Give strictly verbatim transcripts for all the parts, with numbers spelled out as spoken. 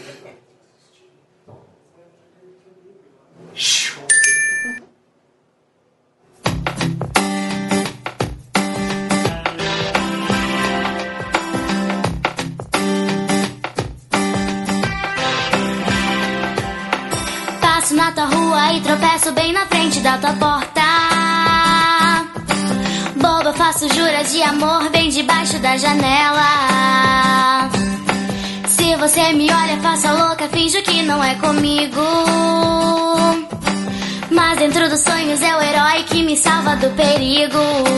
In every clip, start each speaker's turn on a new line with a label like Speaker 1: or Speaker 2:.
Speaker 1: Passo na tua rua e tropeço bem na frente da tua porta. Boba, faço juras de amor bem debaixo da janela. Se você me olha, faço a louca, finjo que não é comigo. Mas dentro dos sonhos é o herói que me salva do perigo.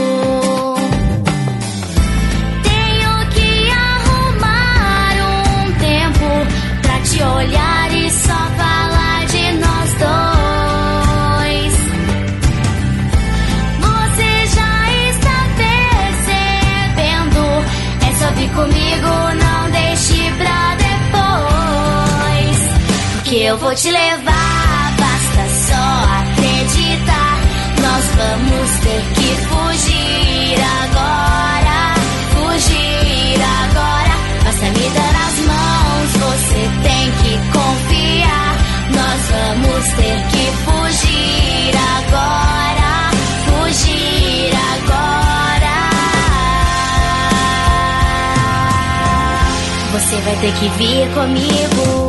Speaker 1: Tenho que arrumar um tempo pra te olhar e só falar de nós dois. Você já está percebendo? É só vir comigo, não deixe pra depois. Porque eu vou te levar, basta só acreditar. Nós vamos ter que fugir agora, fugir agora. Basta me dar as mãos, você tem que confiar. Nós vamos ter que fugir agora, fugir agora. Você vai ter que vir comigo.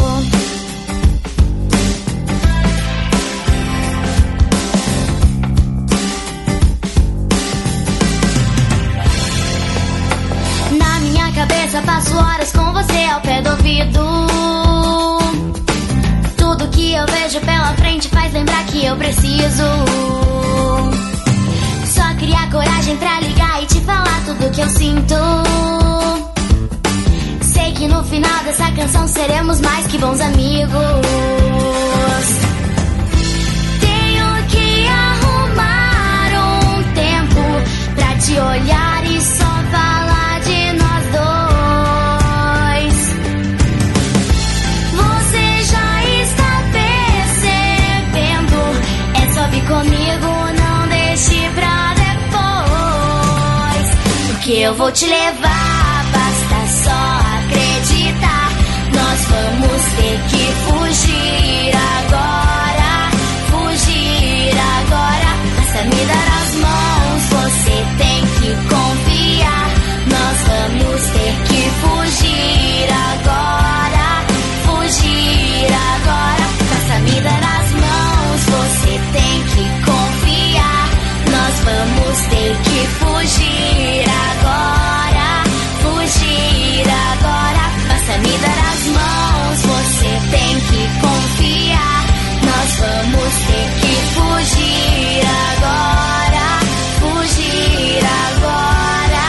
Speaker 1: Passo horas com você ao pé do ouvido. Tudo que eu vejo pela frente faz lembrar que eu preciso só criar coragem pra ligar e te falar tudo que eu sinto. Sei que no final dessa canção seremos mais que bons amigos. Tenho que arrumar um tempo pra te olhar e só falar de nós dois. Comigo, não deixe pra depois. Porque eu vou te levar, basta só acreditar. Nós vamos ter que fugir agora, fugir agora. Basta me dar as mãos, você tem que confiar. Nós vamos ter que fugir agora, fugir agora. Basta me dar as mãos, você tem que confiar. Nós vamos ter que fugir agora, fugir agora. Basta me dar as mãos, você tem que confiar. Nós vamos ter que fugir agora, fugir agora.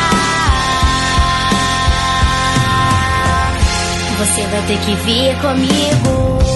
Speaker 1: Você vai ter que vir comigo.